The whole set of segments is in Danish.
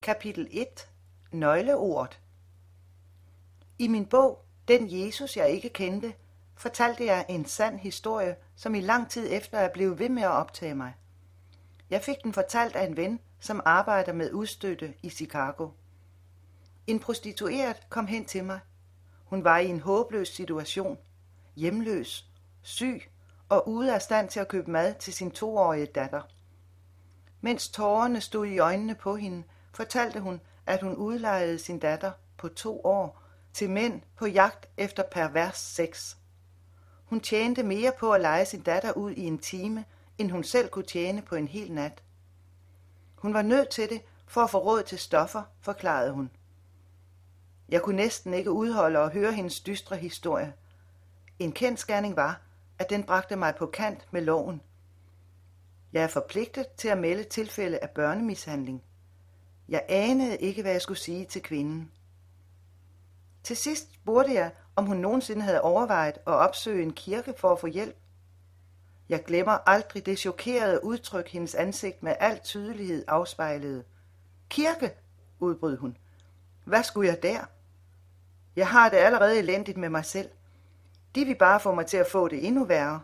Kapitel 1. Nøgleordet. I min bog, Den Jesus jeg ikke kendte, fortalte jeg en sand historie, som i lang tid efter er blevet ved med at optage mig. Jeg fik den fortalt af en ven, som arbejder med udstødte i Chicago. En prostitueret kom hen til mig. Hun var i en håbløs situation, hjemløs, syg og ude af stand til at købe mad til sin 2-årige datter. Mens tårerne stod i øjnene på hende, fortalte hun, at hun udlejede sin datter på 2 år til mænd på jagt efter pervers sex. Hun tjente mere på at leje sin datter ud i en time, end hun selv kunne tjene på en hel nat. Hun var nødt til det for at få råd til stoffer, forklarede hun. Jeg kunne næsten ikke udholde at høre hendes dystre historie. En kendsgerning var, at den bragte mig på kant med loven. Jeg er forpligtet til at melde tilfælde af børnemishandling. Jeg anede ikke, hvad jeg skulle sige til kvinden. Til sidst spurgte jeg, om hun nogensinde havde overvejet at opsøge en kirke for at få hjælp. Jeg glemmer aldrig det chokerede udtryk, hendes ansigt med al tydelighed afspejlede. Kirke, udbrød hun. Hvad skulle jeg der? Jeg har det allerede elendigt med mig selv. De vil bare få mig til at få det endnu værre.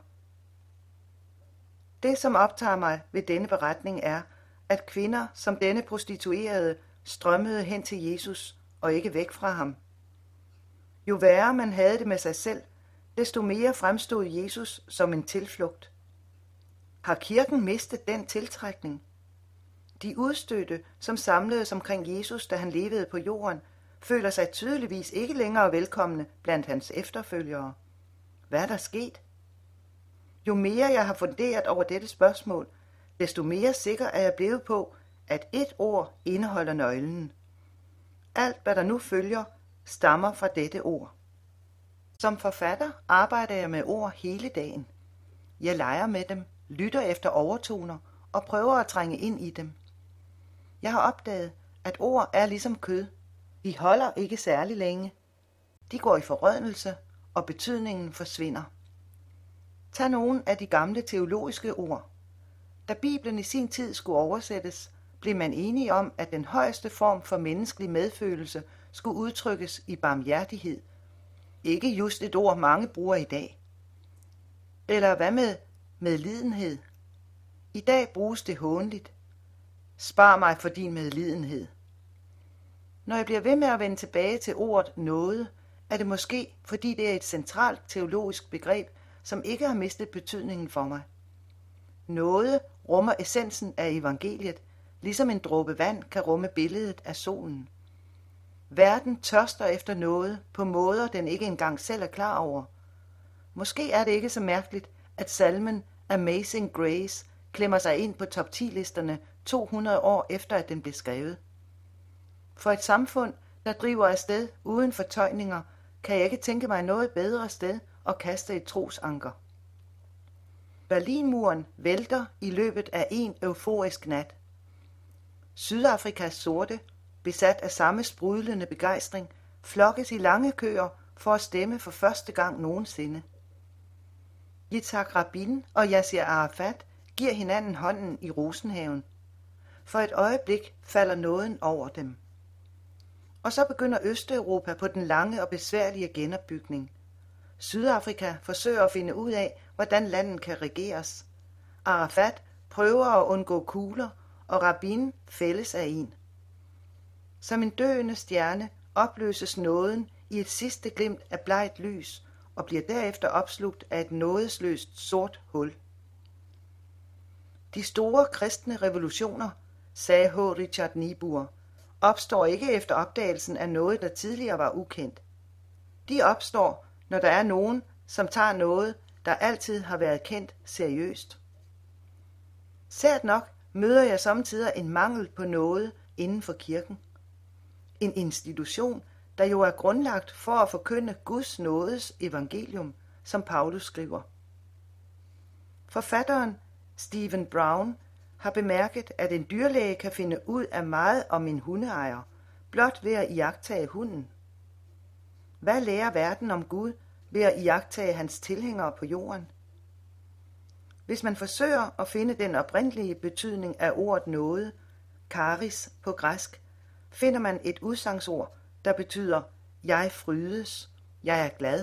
Det, som optager mig ved denne beretning, er, at kvinder som denne prostituerede strømmede hen til Jesus og ikke væk fra ham. Jo værre man havde det med sig selv, desto mere fremstod Jesus som en tilflugt. Har kirken mistet den tiltrækning? De udstødte, som samledes omkring Jesus, da han levede på jorden, føler sig tydeligvis ikke længere velkomne blandt hans efterfølgere. Hvad er der sket? Jo mere jeg har funderet over dette spørgsmål, desto mere sikker er jeg blevet på, at et ord indeholder nøglen. Alt, hvad der nu følger, stammer fra dette ord. Som forfatter arbejder jeg med ord hele dagen. Jeg leger med dem, lytter efter overtoner og prøver at trænge ind i dem. Jeg har opdaget, at ord er ligesom kød. De holder ikke særlig længe. De går i forrådnelse, og betydningen forsvinder. Tag nogle af de gamle teologiske ord. Da Bibelen i sin tid skulle oversættes, blev man enige om, at den højeste form for menneskelig medfølelse skulle udtrykkes i barmhjertighed. Ikke just et ord, mange bruger i dag. Eller hvad med medlidenhed? I dag bruges det hånligt. Spar mig for din medlidenhed. Når jeg bliver ved med at vende tilbage til ordet nåde, er det måske, fordi det er et centralt teologisk begreb, som ikke har mistet betydningen for mig. Nåde rummer essensen af evangeliet, ligesom en dråbe vand kan rumme billedet af solen. Verden tørster efter nåde på måder, den ikke engang selv er klar over. Måske er det ikke så mærkeligt, at salmen Amazing Grace klemmer sig ind på top 10-listerne 200 år efter, at den blev skrevet. For et samfund, der driver afsted uden fortøjninger, kan jeg ikke tænke mig noget bedre sted at kaste et trosanker. Berlinmuren vælter i løbet af en euforisk nat. Sydafrikas sorte, besat af samme sprudlende begejstring, flokkes i lange køer for at stemme for første gang nogensinde. Yitzhak Rabin og Yasser Arafat giver hinanden hånden i Rosenhaven. For et øjeblik falder nåden over dem. Og så begynder Østeuropa på den lange og besværlige genopbygning. Sydafrika forsøger at finde ud af, hvordan landet kan regeres. Arafat prøver at undgå kugler, og Rabin fældes af en. Som en døende stjerne opløses nåden i et sidste glimt af blegt lys og bliver derefter opslugt af et nådesløst sort hul. De store kristne revolutioner, sagde H. Richard Niebuhr, opstår ikke efter opdagelsen af noget, der tidligere var ukendt. De opstår, når der er nogen, som tager noget, der altid har været kendt, seriøst. Sært nok møder jeg samtidig en mangel på noget inden for kirken. En institution, der jo er grundlagt for at forkynde Guds nådes evangelium, som Paulus skriver. Forfatteren Stephen Brown har bemærket, at en dyrlæge kan finde ud af meget om en hundeejer, blot ved at iagttage hunden. Hvad lærer verden om Gud ved at iagttage hans tilhængere på jorden? Hvis man forsøger at finde den oprindelige betydning af ordet nåde, charis på græsk, finder man et udsangsord, der betyder, jeg frydes, jeg er glad.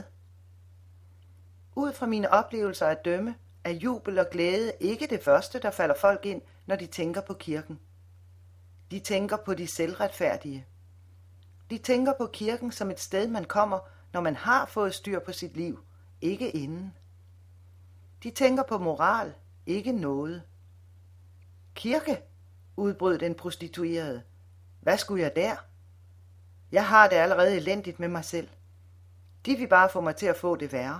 Ud fra mine oplevelser at dømme, er jubel og glæde ikke det første, der falder folk ind, når de tænker på kirken. De tænker på de selvretfærdige. De tænker på kirken som et sted, man kommer, når man har fået styr på sit liv, ikke inden. De tænker på moral, ikke noget. Kirke, udbrød den prostituerede. Hvad skulle jeg der? Jeg har det allerede elendigt med mig selv. De vil bare få mig til at få det værre.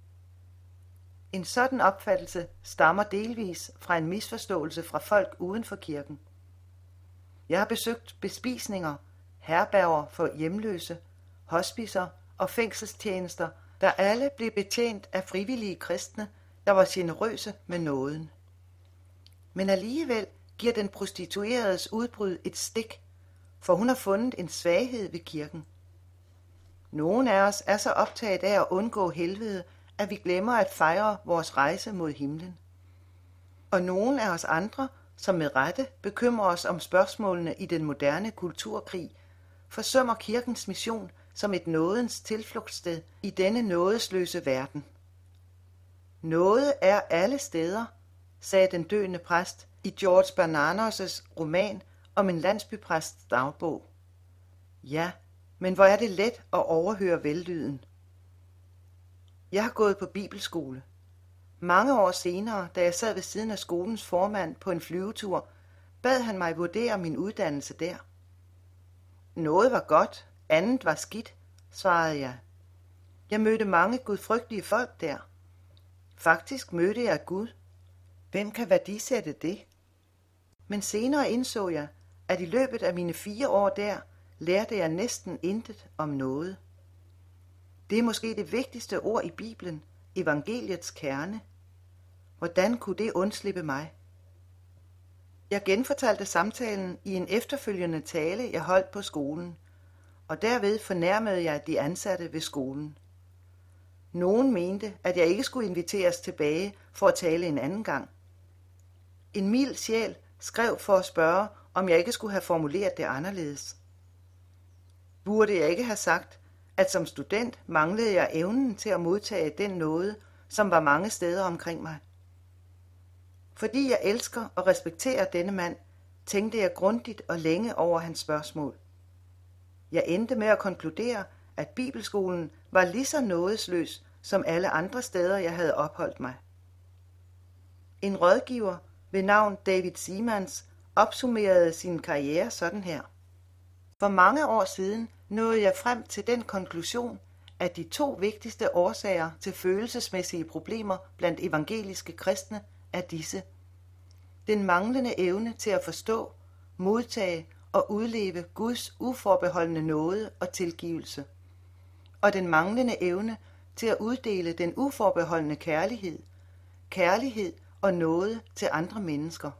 En sådan opfattelse stammer delvis fra en misforståelse fra folk uden for kirken. Jeg har besøgt bespisninger, herberger for hjemløse, hospicer og fængselstjenester, der alle blev betjent af frivillige kristne, der var generøse med nåden. Men alligevel giver den prostitueredes udbrud et stik, for hun har fundet en svaghed ved kirken. Nogle af os er så optaget af at undgå helvede, at vi glemmer at fejre vores rejse mod himlen. Og nogle af os andre, som med rette bekymrer os om spørgsmålene i den moderne kulturkrig, forsømmer kirkens mission som et nådens tilflugtssted i denne nådesløse verden. Nåde er alle steder, sagde den døende præst i George Bernanos' roman om en landsbypræsts dagbog. Ja, men hvor er det let at overhøre vellyden. Jeg har gået på bibelskole. Mange år senere, da jeg sad ved siden af skolens formand på en flyvetur, bad han mig vurdere min uddannelse der. Noget var godt, andet var skidt, svarede jeg. Jeg mødte mange gudfrygtige folk der. Faktisk mødte jeg Gud. Hvem kan værdisætte det? Men senere indså jeg, at i løbet af mine 4 år der, lærte jeg næsten intet om noget. Det er måske det vigtigste ord i Bibelen, evangeliets kerne. Hvordan kunne det undslippe mig? Jeg genfortalte samtalen i en efterfølgende tale, jeg holdt på skolen, og derved fornærmede jeg de ansatte ved skolen. Nogen mente, at jeg ikke skulle inviteres tilbage for at tale en anden gang. En mild sjæl skrev for at spørge, om jeg ikke skulle have formuleret det anderledes. Burde jeg ikke have sagt, at som student manglede jeg evnen til at modtage den nåde, som var mange steder omkring mig. Fordi jeg elsker og respekterer denne mand, tænkte jeg grundigt og længe over hans spørgsmål. Jeg endte med at konkludere, at bibelskolen var lige så nådesløs som alle andre steder, jeg havde opholdt mig. En rådgiver ved navn David Seamands opsummerede sin karriere sådan her. For mange år siden nåede jeg frem til den konklusion, at de 2 vigtigste årsager til følelsesmæssige problemer blandt evangeliske kristne er disse. Den manglende evne til at forstå, modtage og udleve Guds uforbeholdne nåde og tilgivelse, og den manglende evne til at uddele den uforbeholdne kærlighed og nåde til andre mennesker.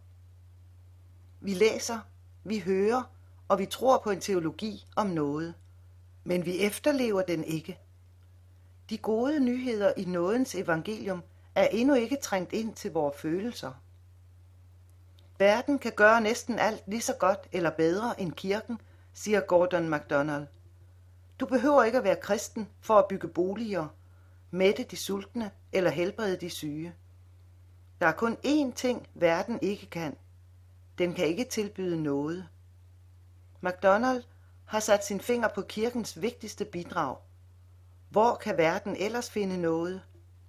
Vi læser, vi hører og vi tror på en teologi om nåde, men vi efterlever den ikke. De gode nyheder i nådens evangelium er endnu ikke trængt ind til vores følelser. Verden kan gøre næsten alt lige så godt eller bedre end kirken, siger Gordon MacDonald. Du behøver ikke at være kristen for at bygge boliger, mætte de sultne eller helbrede de syge. Der er kun én ting, verden ikke kan. Den kan ikke tilbyde noget. MacDonald har sat sin finger på kirkens vigtigste bidrag. Hvor kan verden ellers finde noget?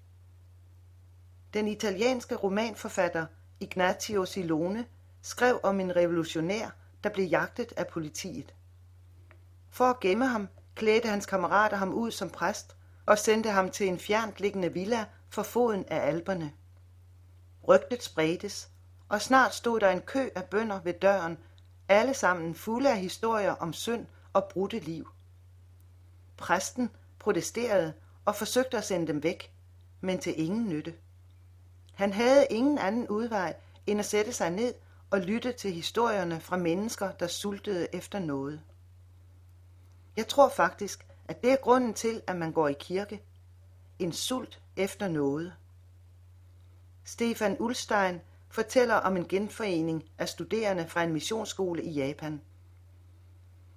Den italienske romanforfatter Ignazio Silone skrev om en revolutionær, der blev jagtet af politiet. For at gemme ham, klædte hans kammerater ham ud som præst og sendte ham til en fjernt liggende villa for foden af Alperne. Rygtet spredtes, og snart stod der en kø af bønder ved døren, alle sammen fulde af historier om synd og brudte liv. Præsten protesterede og forsøgte at sende dem væk, men til ingen nytte. Han havde ingen anden udvej end at sætte sig ned og lytte til historierne fra mennesker, der sultede efter noget. Jeg tror faktisk, at det er grunden til, at man går i kirke. En sult efter noget. Stefan Ullstein fortæller om en genforening af studerende fra en missionsskole i Japan.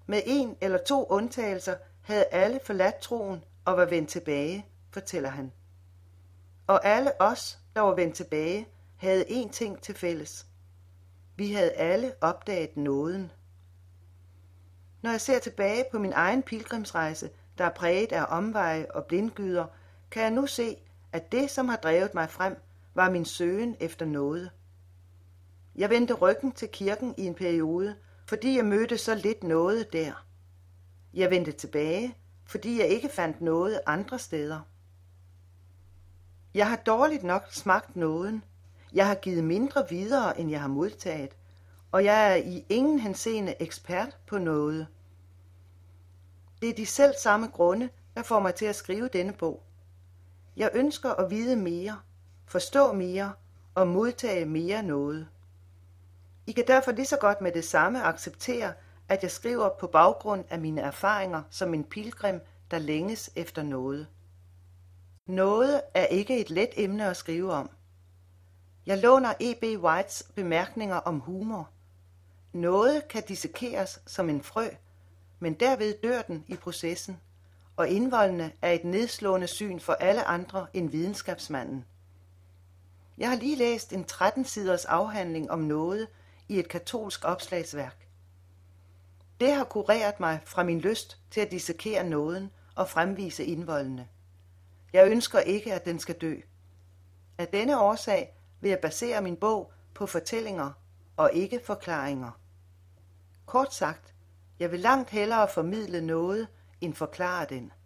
Med 1 eller 2 undtagelser havde alle forladt troen og var vendt tilbage, fortæller han. Og alle os, der var vendt tilbage, havde én ting til fælles. Vi havde alle opdaget nåden. Når jeg ser tilbage på min egen pilgrimsrejse, der er præget af omveje og blindgyder, kan jeg nu se, at det, som har drevet mig frem, var min søgen efter nåde. Jeg vendte ryggen til kirken i en periode, fordi jeg mødte så lidt nåde der. Jeg vendte tilbage, fordi jeg ikke fandt noget andre steder. Jeg har dårligt nok smagt nåden. Jeg har givet mindre videre, end jeg har modtaget, og jeg er i ingen henseende ekspert på noget. Det er de selv samme grunde, der får mig til at skrive denne bog. Jeg ønsker at vide mere, forstå mere og modtage mere noget. I kan derfor lige så godt med det samme acceptere, at jeg skriver på baggrund af mine erfaringer som en pilgrim, der længes efter noget. Noget er ikke et let emne at skrive om. Jeg låner E.B. Whites bemærkninger om humor. Noget kan dissekeres som en frø, men derved dør den i processen, og indvoldene er et nedslående syn for alle andre end videnskabsmanden. Jeg har lige læst en 13-siders afhandling om noget i et katolsk opslagsværk. Det har kureret mig fra min lyst til at dissekere nåden og fremvise indvoldene. Jeg ønsker ikke, at den skal dø. Af denne årsag vil jeg basere min bog på fortællinger og ikke forklaringer. Kort sagt, jeg vil langt hellere formidle noget end forklare den.